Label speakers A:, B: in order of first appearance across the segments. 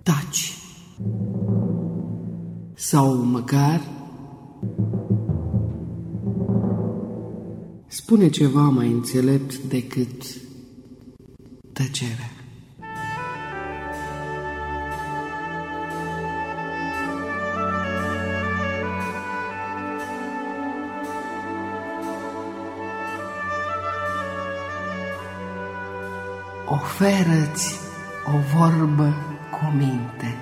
A: taci. Sau măcar spune ceva mai înțelept decât tăcerea. Oferă-ți o vorbă cu minte.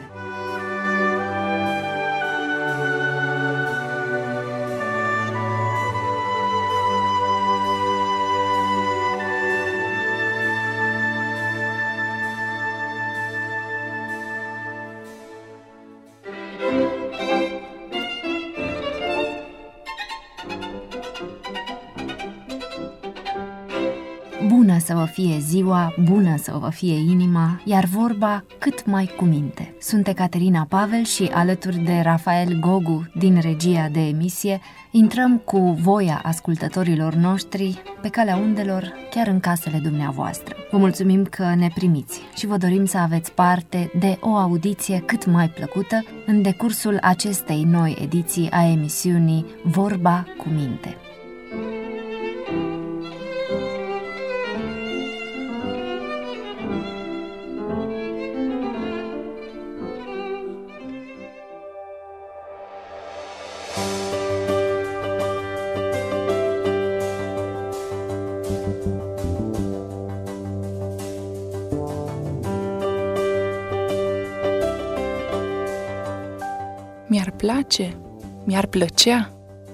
B: Bună să vă fie ziua, bună să vă fie inima, iar vorba cât mai cu minte. Sunt Ecaterina Pavel și alături de Rafael Gogu din regia de emisie intrăm cu voia ascultătorilor noștri pe calea undelor, chiar în casele dumneavoastră. Vă mulțumim că ne primiți și vă dorim să aveți parte de o audiție cât mai plăcută în decursul acestei noi ediții a emisiunii Vorba cu minte.
C: Mi-ar place, mi-ar plăcea.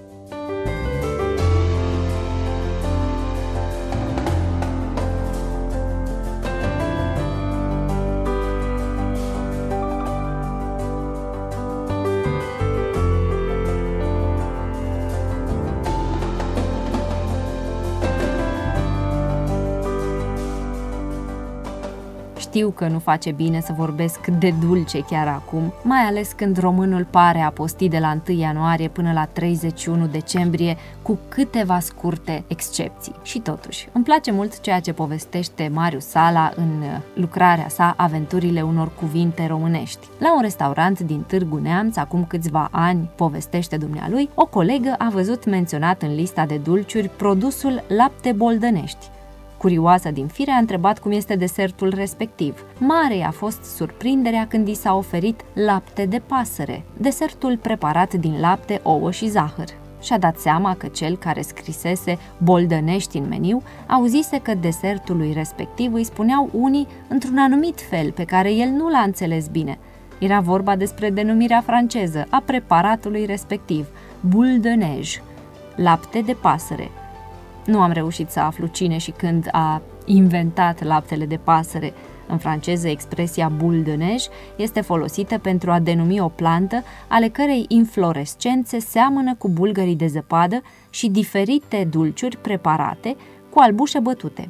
B: Știu că nu face bine să vorbesc de dulce chiar acum, mai ales când românul pare a posti de la 1 ianuarie până la 31 decembrie cu câteva scurte excepții. Și totuși, îmi place mult ceea ce povestește Marius Sala în lucrarea sa Aventurile unor cuvinte românești. La un restaurant din Târgu Neamț, acum câțiva ani, povestește dumnealui, o colegă a văzut menționat în lista de dulciuri produsul lapte boldănești. Curioasă din fire, a întrebat cum este desertul respectiv. Mare a fost surprinderea când i s-a oferit lapte de pasăre, desertul preparat din lapte, ouă și zahăr. Și-a dat seama că cel care scrisese boldănești în meniu auzise că desertului respectiv îi spuneau unii într-un anumit fel pe care el nu l-a înțeles bine. Era vorba despre denumirea franceză a preparatului respectiv, boule de neige, lapte de pasăre. Nu am reușit să aflu cine și când a inventat laptele de pasăre. În franceză, expresia boule de neige este folosită pentru a denumi o plantă ale cărei inflorescențe seamănă cu bulgării de zăpadă și diferite dulciuri preparate cu albușe bătute.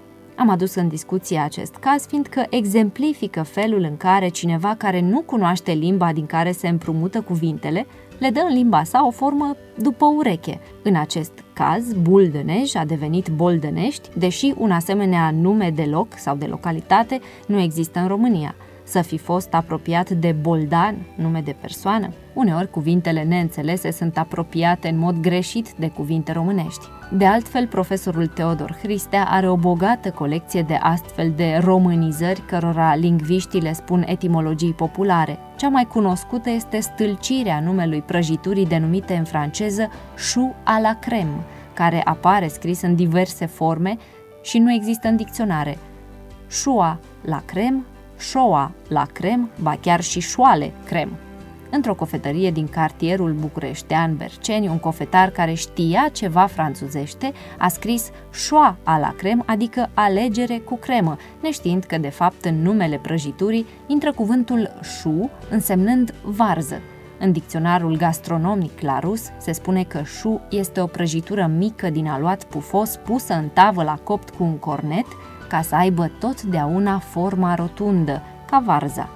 B: Am adus în discuție acest caz fiindcă exemplifică felul în care cineva care nu cunoaște limba din care se împrumută cuvintele le dă în limba sa o formă după ureche. În acest caz, boule de neige a devenit boldănești, deși un asemenea nume de loc sau de localitate nu există în România. Să fi fost apropiat de boldan, nume de persoană? Uneori cuvintele neînțelese sunt apropiate în mod greșit de cuvinte românești. De altfel, profesorul Teodor Hristea are o bogată colecție de astfel de românizări cărora lingviștii le spun etimologii populare. Cea mai cunoscută este stâlcirea numelui prăjiturii denumite în franceză choux à la crème, care apare scris în diverse forme și nu există în dicționare. Choux la crème, șoa la crem, ba chiar și șoale crem. Într-o cofetărie din cartierul bucureștean Berceni, un cofetar care știa ceva franțuzește a scris choix à la crème, adică alegere cu cremă, neștiind că de fapt în numele prăjiturii intră cuvântul choux, însemnând varză. În dicționarul gastronomic Larousse se spune că choux este o prăjitură mică din aluat pufos pusă în tavă la copt cu un cornet ca să aibă totdeauna forma rotundă, ca varza.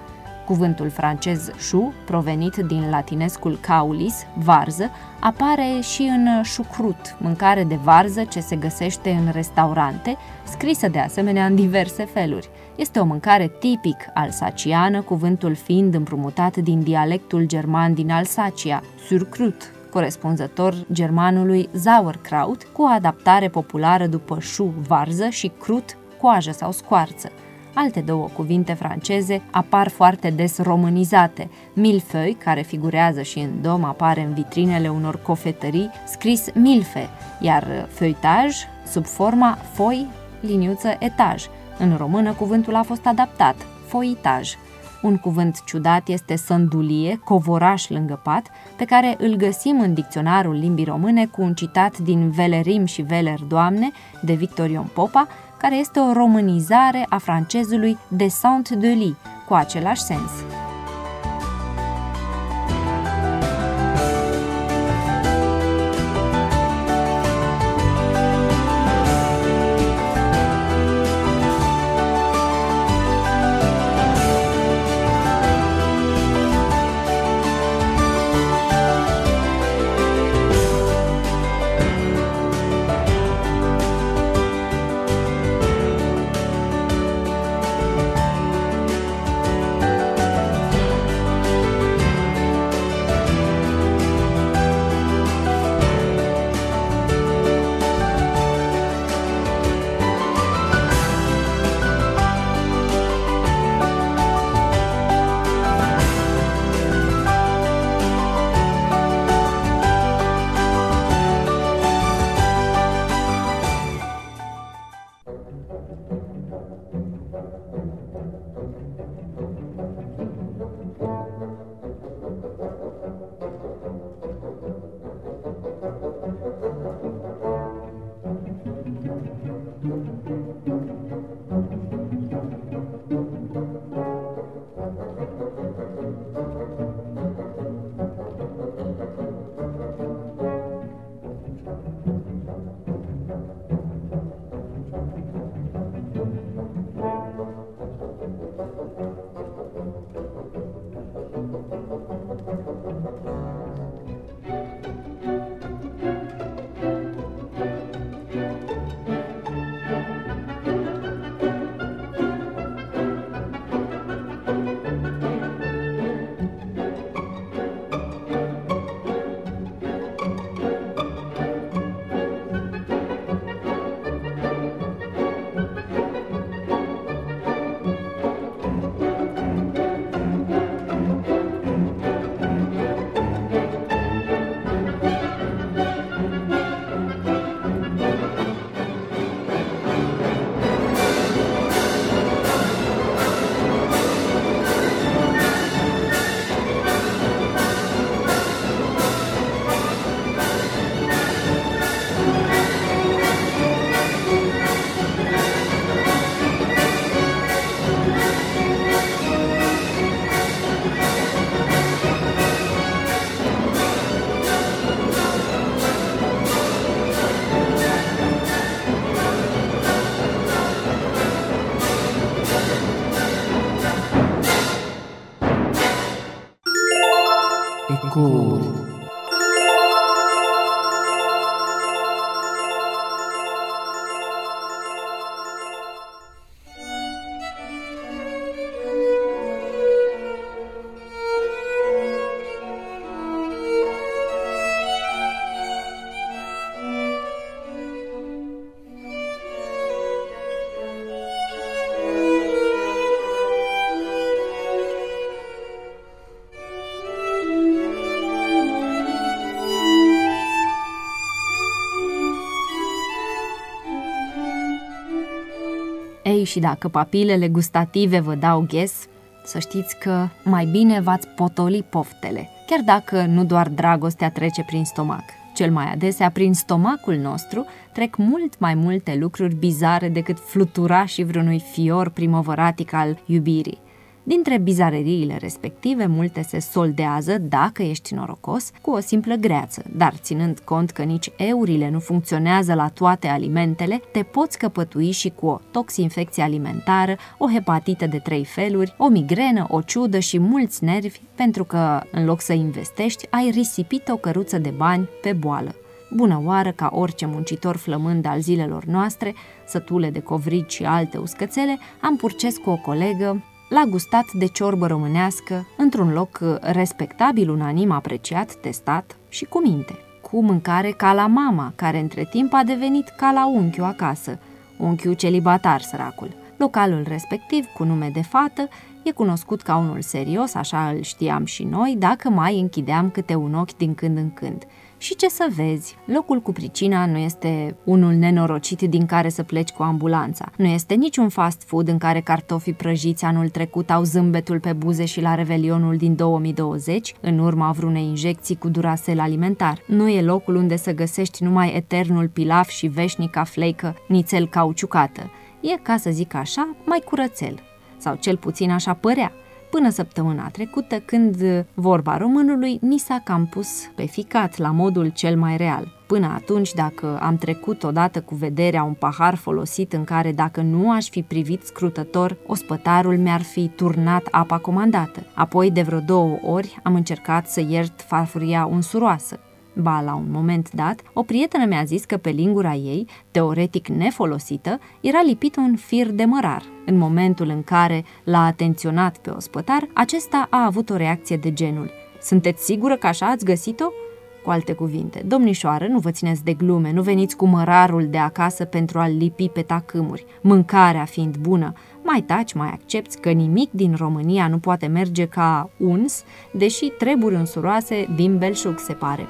B: Cuvântul francez chou, provenit din latinescul caulis, varză, apare și în șucrut, mâncare de varză ce se găsește în restaurante, scrisă de asemenea în diverse feluri. Este o mâncare tipic alsaciană, cuvântul fiind împrumutat din dialectul german din Alsacia, surkrut, corespunzător germanului sauerkraut, cu o adaptare populară după chou, varză, și crut, coajă sau scoarță. Alte două cuvinte franceze apar foarte des românizate. Millefeuille, care figurează și în dom, apare în vitrinele unor cofetării, scris milfe, iar feuilletage, sub forma foi, liniuță, etaj. În română cuvântul a fost adaptat, foitaj. Un cuvânt ciudat este sândulie, covoraș lângă pat, pe care îl găsim în dicționarul limbii române cu un citat din Velerim și Veler, Doamne, de Victor Ion Popa, care este o românizare a francezului descente de lit, cu același sens.
A: Ecouri.
B: Ei, și dacă papilele gustative vă dau ghes, să știți că mai bine v-ați potoli poftele, chiar dacă nu doar dragostea trece prin stomac. Cel mai adesea, prin stomacul nostru, trec mult mai multe lucruri bizare decât fluturașii vreunui fior primăvăratic al iubirii. Dintre bizareriile respective, multe se soldează, dacă ești norocos, cu o simplă greață, dar ținând cont că nici eurile nu funcționează la toate alimentele, te poți căpătui și cu o toxinfecție alimentară, o hepatită de 3 feluri, o migrenă, o ciudă și mulți nervi, pentru că, în loc să investești, ai risipit o căruță de bani pe boală. Bună oară, ca orice muncitor flămând al zilelor noastre, sătule de covrici și alte uscățele, am purces cu o colegă, l-a gustat de ciorbă românească, într-un loc respectabil, unanim apreciat, testat și cu minte. Cu mâncare ca la mama, care între timp a devenit ca la unchiul acasă, unchiul celibatar săracul. Localul respectiv, cu nume de fată, e cunoscut ca unul serios, așa îl știam și noi, dacă mai închideam câte un ochi din când în când. Și ce să vezi, locul cu pricina nu este unul nenorocit din care să pleci cu ambulanța. Nu este niciun fast food în care cartofii prăjiți anul trecut au zâmbetul pe buze și la Revelionul din 2020, în urma vreunei injecții cu Duracell alimentar. Nu e locul unde să găsești numai eternul pilaf și veșnica fleică nițel cauciucată. E, ca să zic așa, mai curățel. Sau cel puțin așa părea. Până săptămâna trecută, când vorba românului ni s-a cam pus pe ficat la modul cel mai real. Până atunci, dacă am trecut odată cu vederea un pahar folosit în care, dacă nu aș fi privit scrutător, ospătarul mi-ar fi turnat apa comandată. Apoi, de vreo 2 ori, am încercat să iert farfuria unsuroasă. Ba, la un moment dat, o prietenă mi-a zis că pe lingura ei, teoretic nefolosită, era lipit un fir de mărar. În momentul în care l-a atenționat pe ospătar, acesta a avut o reacție de genul: "Sunteți sigură că așa ați găsit-o?" Cu alte cuvinte: "Domnișoară, nu vă țineți de glume, nu veniți cu mărarul de acasă pentru a-l lipi pe tacâmuri. Mâncarea fiind bună, mai taci, mai accepți că nimic din România nu poate merge ca uns, deși treburi însuroase din belșug, se pare."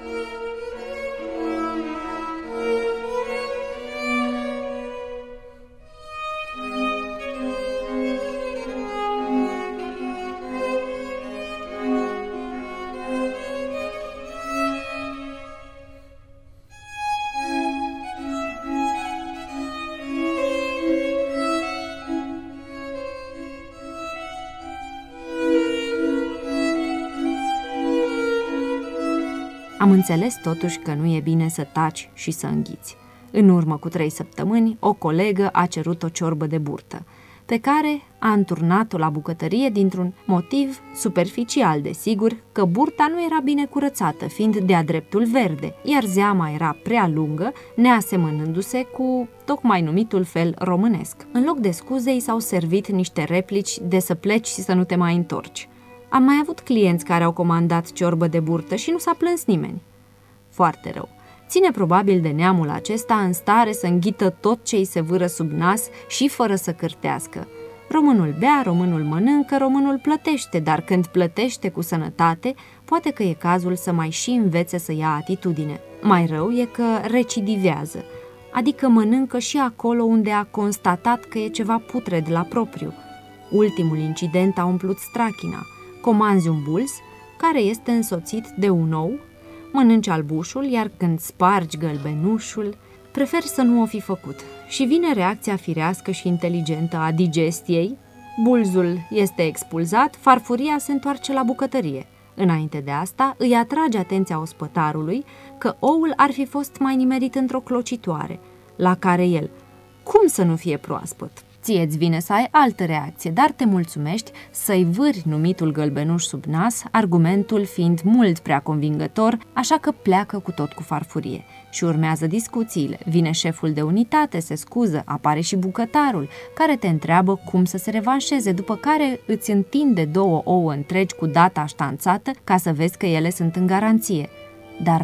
B: Am înțeles totuși că nu e bine să taci și să înghiți. În urmă cu 3 săptămâni, o colegă a cerut o ciorbă de burtă, pe care a înturnat-o la bucătărie dintr-un motiv superficial, desigur, că burta nu era bine curățată, fiind de-a dreptul verde, iar zeama era prea lungă, neasemănându-se cu tocmai numitul fel românesc. În loc de scuze, i s-au servit niște replici de să pleci și să nu te mai întorci. Am mai avut clienți care au comandat ciorbă de burtă și nu s-a plâns nimeni. Foarte rău. Ține probabil de neamul acesta în stare să înghită tot ce îi se vâră sub nas și fără să cârtească. Românul bea, românul mănâncă, românul plătește, dar când plătește cu sănătate, poate că e cazul să mai și învețe să ia atitudine. Mai rău e că recidivează, adică mănâncă și acolo unde a constatat că e ceva putred la propriu. Ultimul incident a umplut strachina. Comanzi un buls, care este însoțit de un ou, mănânci albușul, iar când spargi gălbenușul, preferi să nu o fi făcut. Și vine reacția firească și inteligentă a digestiei, bulzul este expulzat, farfuria se întoarce la bucătărie. Înainte de asta, îi atrage atenția ospătarului că oul ar fi fost mai nimerit într-o clocitoare, la care el: "Cum să nu fie proaspăt?" Ție-ți vine să ai altă reacție, dar te mulțumești să-i vâri numitul gălbenuș sub nas, argumentul fiind mult prea convingător, așa că pleacă cu tot cu farfurie. Și urmează discuțiile. Vine șeful de unitate, se scuză, apare și bucătarul, care te întreabă cum să se revanșeze, după care îți întinde 2 ouă întregi cu data ștanțată ca să vezi că ele sunt în garanție. Dar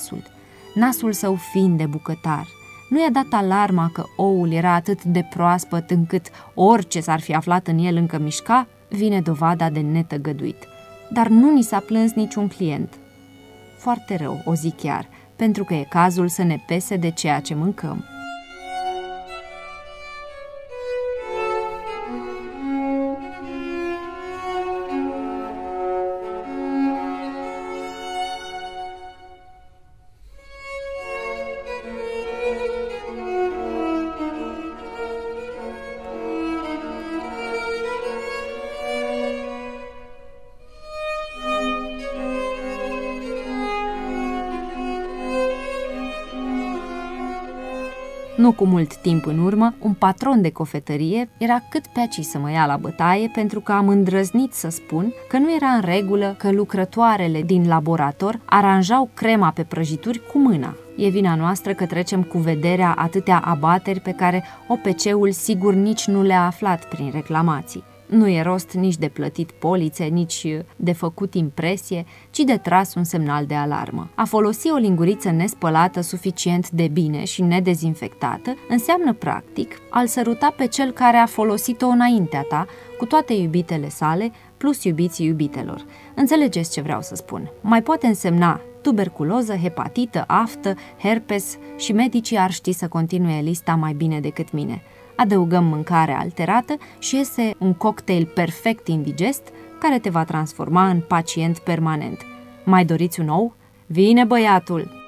B: nasul său fiind de bucătar, nu i-a dat alarma că oul era atât de proaspăt încât orice s-ar fi aflat în el încă mișca? Vine dovada de netăgăduit. Dar nu ni s-a plâns niciun client. Foarte rău, o zic chiar, pentru că e cazul să ne pese de ceea ce mâncăm. Nu cu mult timp în urmă, un patron de cofetărie era cât pe aici să mă ia la bătaie pentru că am îndrăznit să spun că nu era în regulă că lucrătoarele din laborator aranjau crema pe prăjituri cu mâna. E vina noastră că trecem cu vederea atâtea abateri pe care OPC-ul sigur nici nu le-a aflat prin reclamații. Nu e rost nici de plătit polițe, nici de făcut impresie, ci de tras un semnal de alarmă. A folosi o linguriță nespălată suficient de bine și nedezinfectată înseamnă, practic, a-l săruta pe cel care a folosit-o înaintea ta, cu toate iubitele sale, plus iubiții iubitelor. Înțelegeți ce vreau să spun? Mai poate însemna tuberculoză, hepatită, aftă, herpes și medicii ar ști să continue lista mai bine decât mine. Adăugăm mâncare alterată și iese un cocktail perfect indigest care te va transforma în pacient permanent. Mai doriți un ou? Vine băiatul!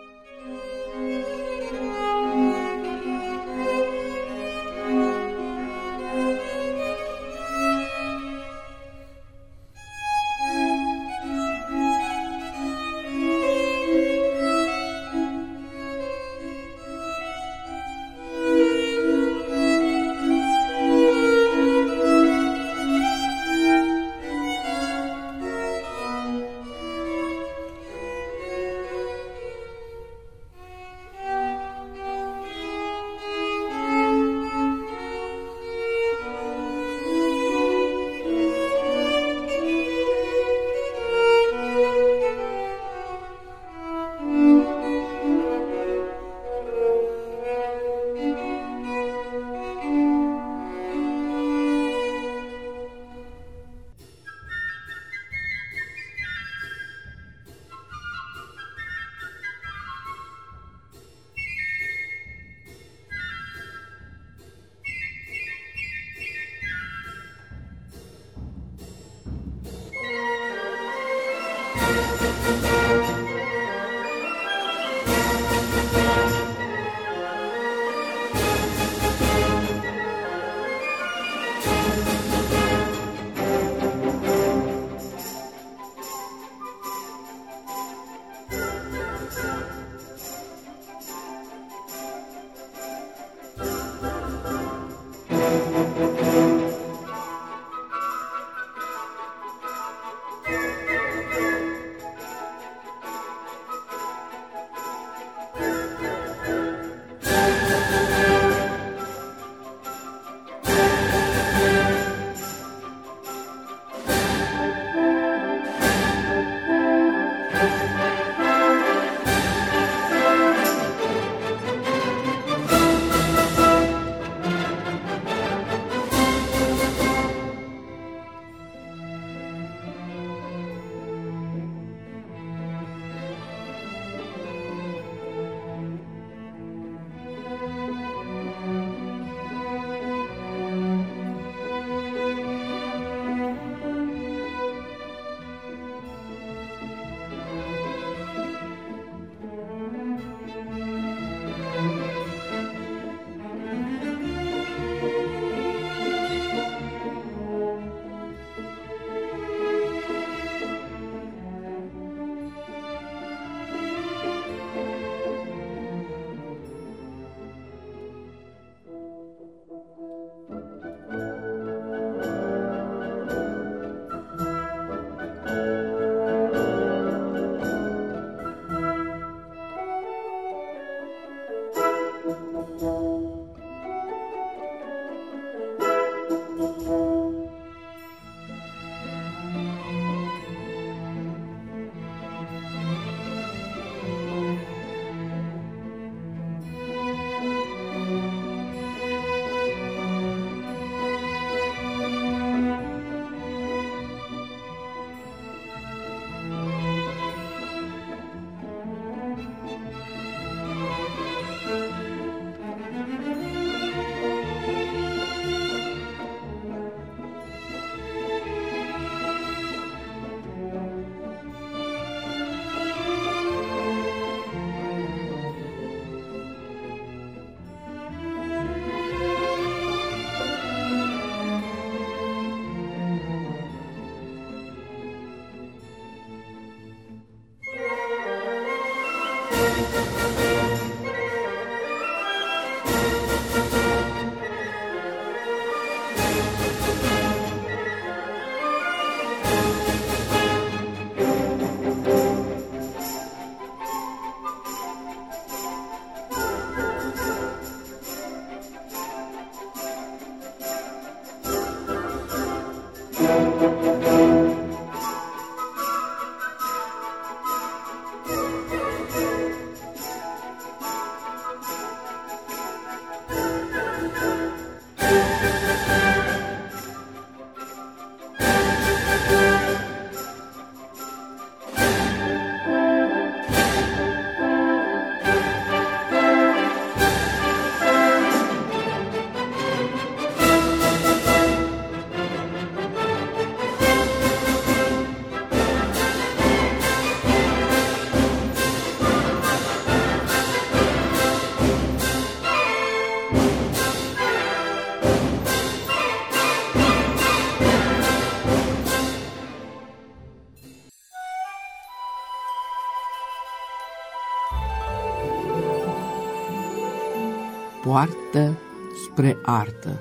A: Poartă spre artă.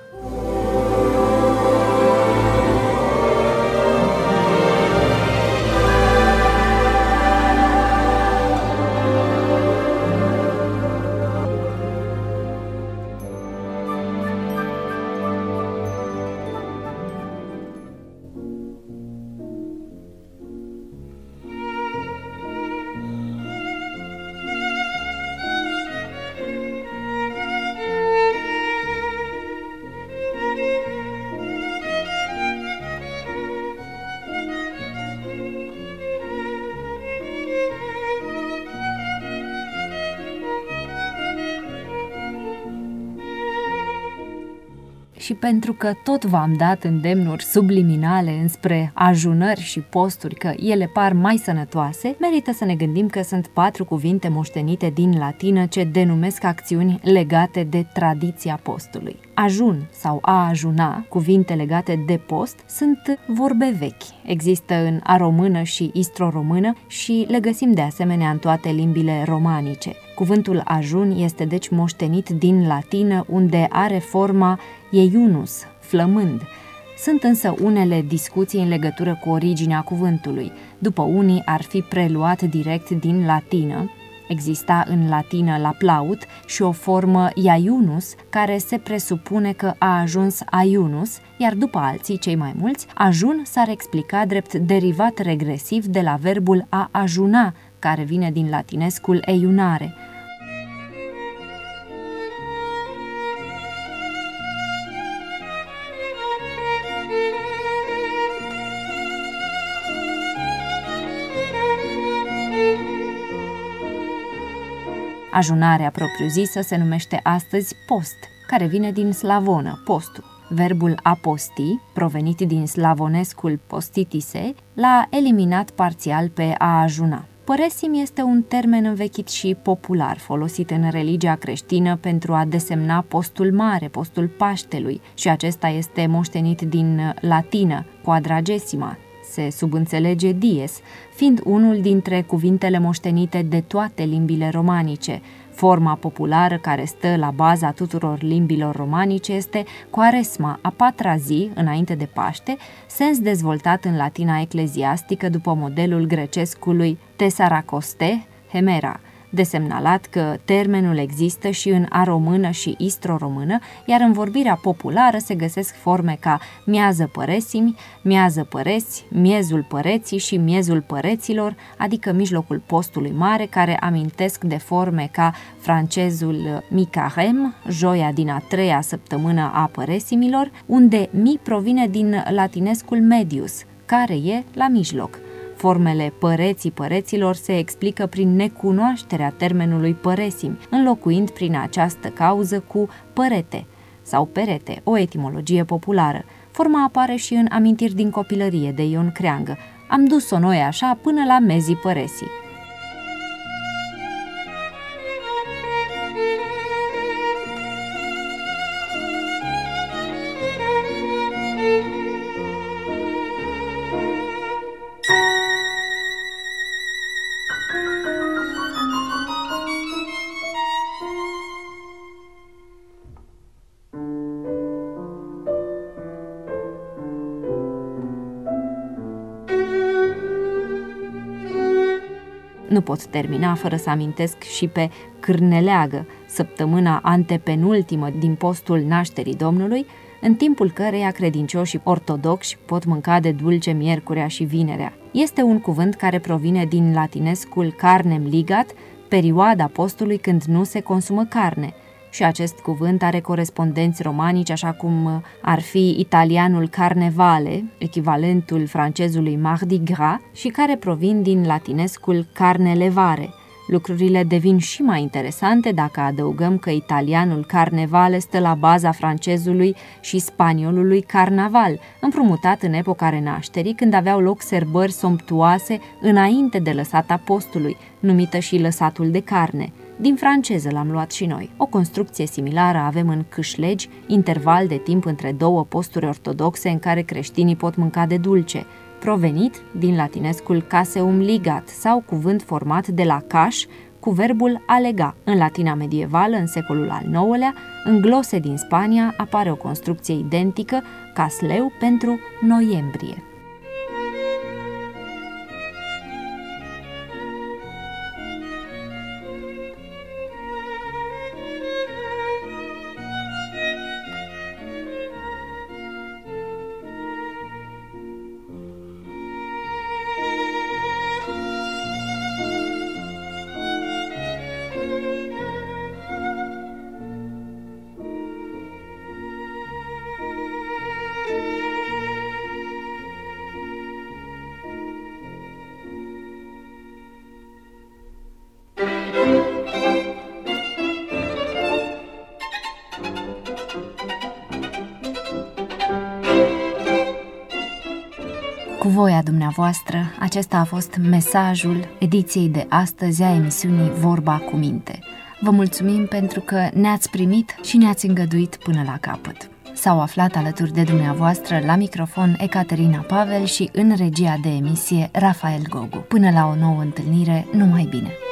B: Și pentru că tot v-am dat îndemnuri subliminale înspre ajunări și posturi, că ele par mai sănătoase, merită să ne gândim că sunt 4 cuvinte moștenite din latină ce denumesc acțiuni legate de tradiția postului. Ajun sau a ajuna, cuvinte legate de post, sunt vorbe vechi. Există în aromână și istro-română și le găsim de asemenea în toate limbile romanice. Cuvântul ajun este deci moștenit din latină, unde are forma eiunus, flămând. Sunt însă unele discuții în legătură cu originea cuvântului. După unii ar fi preluat direct din latină. Exista în latină la plaut și o formă iaiunus, care se presupune că a ajuns aiunus, iar după alții, cei mai mulți, ajun s-ar explica drept derivat regresiv de la verbul a ajuna, care vine din latinescul eiunare. Ajunarea propriu-zisă se numește astăzi post, care vine din slavonă, postul. Verbul a posti, provenit din slavonescul postitise, l-a eliminat parțial pe a ajuna. Păresim este un termen învechit și popular, folosit în religia creștină pentru a desemna postul mare, postul Paștelui, și acesta este moștenit din latină, quadragesima, se subînțelege dies, fiind unul dintre cuvintele moștenite de toate limbile romanice. Forma populară care stă la baza tuturor limbilor romanice este Quaresma, a 4-a zi, înainte de Paște, sens dezvoltat în latina ecleziastică după modelul grecescului Tesaracoste, Hemera. De semnalat că termenul există și în aromână și istro-română, iar în vorbirea populară se găsesc forme ca miază păresimi, miază păreți, miezul păreții și miezul păreților, adică mijlocul postului mare, care amintesc de forme ca francezul mi-carême, joia din a 3-a săptămână a păresimilor, unde mi provine din latinescul medius, care e la mijloc. Formele păreții păreților se explică prin necunoașterea termenului păresimi, înlocuind prin această cauză cu părete sau perete, o etimologie populară. Forma apare și în Amintiri din copilărie de Ion Creangă. Am dus-o noi așa până la mezii păresii. Nu pot termina fără să amintesc și pe Cârneleagă, săptămâna antepenultimă din postul nașterii Domnului, în timpul căreia credincioșii ortodoxi pot mânca de dulce miercurea și vinerea. Este un cuvânt care provine din latinescul carnem ligat, perioada postului când nu se consumă carne, și acest cuvânt are corespondenți romanici, așa cum ar fi italianul carnevale, echivalentul francezului mardi gras, și care provin din latinescul carne levare. Lucrurile devin și mai interesante dacă adăugăm că italianul carnevale stă la baza francezului și spaniolului carnaval, împrumutat în epoca renașterii, când aveau loc sărbări somptuoase înainte de lăsata postului, numită și lăsatul de carne. Din franceză l-am luat și noi. O construcție similară avem în câșlegi, interval de timp între două posturi ortodoxe în care creștinii pot mânca de dulce, provenit din latinescul caseum ligat, sau cuvânt format de la caș, cu verbul a lega. În latina medievală, în secolul al IX-lea, în glose din Spania apare o construcție identică, casleu, pentru noiembrie. Cu voia dumneavoastră, acesta a fost mesajul ediției de astăzi a emisiunii Vorba cu Minte. Vă mulțumim pentru că ne-ați primit și ne-ați îngăduit până la capăt. S-au aflat alături de dumneavoastră la microfon Ecaterina Pavel și în regia de emisie Rafael Gogu. Până la o nouă întâlnire, numai bine!